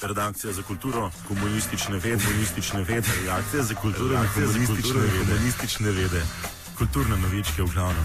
redakcija za kulturo, komunistične vede, redakcija za kulturo in komunistične vede, kulturne novičke v glavnem.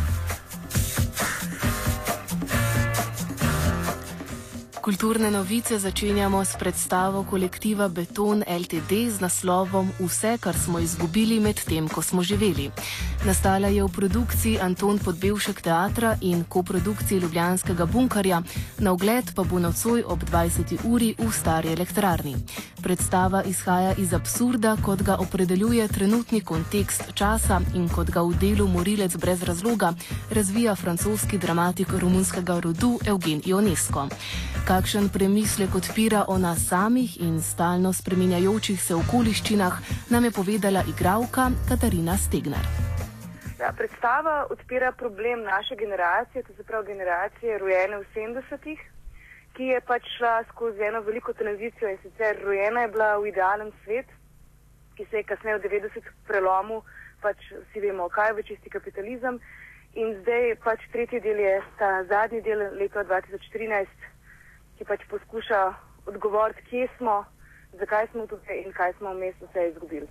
Kulturne novice začenjamo s predstavo kolektiva Beton Ltd. Z naslovom Vse, kar smo izgubili med tem, ko smo živeli. Nastala je v produkciji Anton Podbevšek teatra in koprodukciji Ljubljanskega bunkerja, na ogled pa bo nocoj ob 20. uri v Stari elektrarni. Predstava izhaja iz absurda, kot ga opredeljuje trenutni kontekst časa in kot ga v delu Morilec brez razloga razvija francoski dramatik romunskega rodu Eugen Ionesco. Kakšen premislek odpira o nas samih in stalno spreminjajočih se okoliščinah, nam je povedala igralka Katarina Stegnar. Ja, predstava odpira problem naše generacije, to se pravi generacije rojene v 70-ih, ki je pač šla skozi eno veliko tranzicijo in sicer rojena je bila v idealen svet, ki se je kasneje v 90-ih prelomil, pač vsi vemo, kaj je v čisti kapitalizem, in zdaj pač tretji del je ta zadnji del leta 2013, ki pač poskuša odgovoriti, kje smo, zakaj smo tukaj in kaj smo vmes vse izgubili.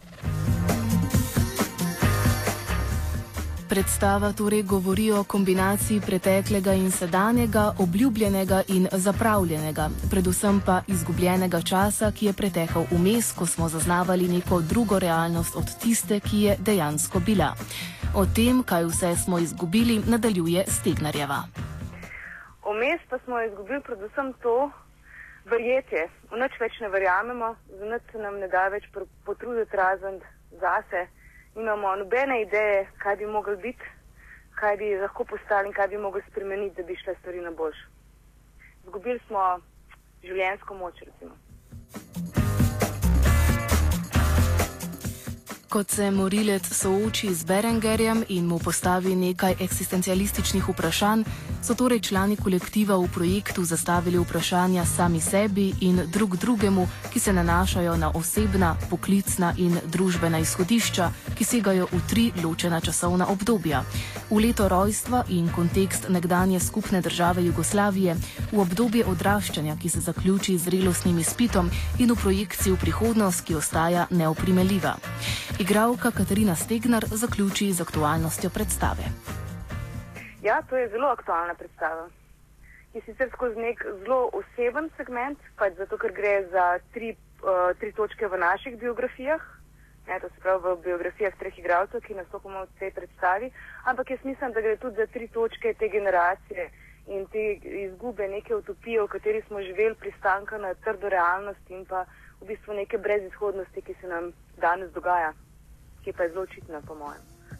Predstava torej govori o kombinaciji preteklega in sedanjega, obljubljenega in zapravljenega, predvsem pa izgubljenega časa, ki je pretekal vmes, ko smo zaznavali neko drugo realnost od tiste, ki je dejansko bila. O tem, kaj vse smo izgubili, nadaljuje Stegnarjeva. Vmes pa smo izgubili predvsem to verjetje. V nič več ne verjamemo, za nič se nam ne da več potruditi razen zase. Imamo nobene ideje, kaj bi mogli biti, kaj bi lahko postali in kaj bi mogli spremeniti, da bi šle stvari na boljše. Izgubili smo življenjsko moč, recimo. Kot se Morilec sooči z Berengerjem in mu postavi nekaj eksistencialističnih vprašanj, so torej člani kolektiva v projektu zastavili vprašanja sami sebi in drug drugemu, ki se nanašajo na osebna, poklicna in družbena izhodišča, ki segajo v 3 ločena časovna obdobja. V leto rojstva in kontekst nekdanje skupne države Jugoslavije, v obdobje odraščanja, ki se zaključi z zrelostnim izpitom, in v projekciji v prihodnost, ki ostaja neoprimeljiva. Igralka Katarina Stegnar zaključi z aktualnostjo predstave. Ja, to je zelo aktualna predstava. Je sicer skozi nek zelo oseben segment, pač zato, ker gre za tri točke v naših biografijah, to se pravi v biografijah 3 igralcev, ki nastopamo v tej predstavi, ampak jaz mislim, da gre tudi za 3 točke te generacije in te izgube neke utopije, v kateri smo živeli, pristanka na trdo realnost in pa v bistvu neke brezizhodnosti, ki se nam danes dogaja, ki pa je zelo očitna, po mojem.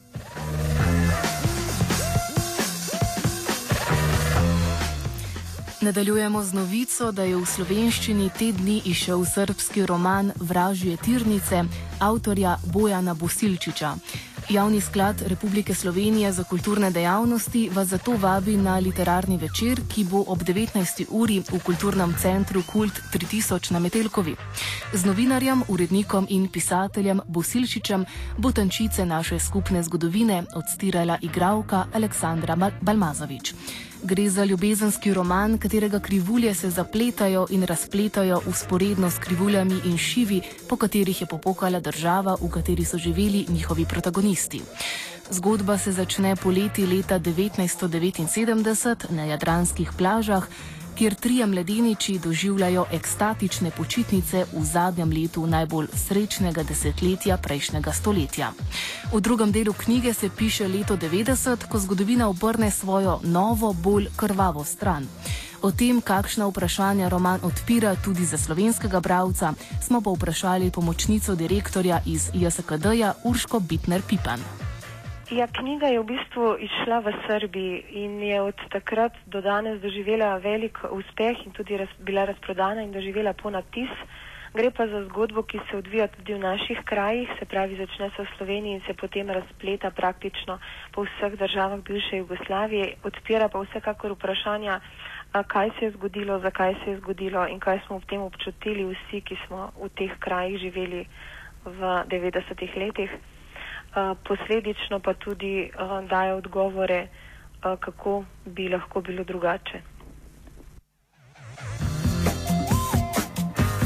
Nadaljujemo z novico, da je v slovenščini te dni izšel srbski roman Vražje tirnice avtorja Bojana Bosilčiča. Javni sklad Republike Slovenije za kulturne dejavnosti vas zato vabi na literarni večer, ki bo ob 19. uri v kulturnem centru Kult 3000 na Metelkovi. Z novinarjem, urednikom in pisateljem Bosilčičem bo tančice naše skupne zgodovine odstirala igralka Aleksandra Balmazović. Gre za ljubezenski roman, katerega krivulje se zapletajo in razpletajo vzporedno s krivuljami in šivi, po katerih je popokala država, v kateri so živeli njihovi protagonisti. Zgodba se začne poleti leta 1979 na jadranskih plažah, kjer 3 mladeniči doživljajo ekstatične počitnice v zadnjem letu najbolj srečnega desetletja prejšnjega stoletja. V drugem delu knjige se piše leto 90, ko zgodovina obrne svojo novo, bolj krvavo stran. O tem, kakšna vprašanja roman odpira tudi za slovenskega bralca, smo pa vprašali pomočnico direktorja iz JSKD-ja Urško Bitner-Pipan. Ja, knjiga je v bistvu izšla v Srbiji in je od takrat do danes doživela velik uspeh in tudi bila razprodana in doživela ponatis. Gre pa za zgodbo, ki se odvija tudi v naših krajih, se pravi začne se v Sloveniji in se potem razpleta praktično po vseh državah bivše Jugoslavije. Odpira pa vsekakor vprašanja, kaj se je zgodilo, zakaj se je zgodilo in kaj smo ob tem občutili vsi, ki smo v teh krajih živeli v 90-ih letih. Posledično pa tudi daje odgovore, kako bi lahko bilo drugače.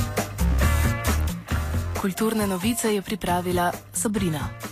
Kulturne novice je pripravila Sabrina.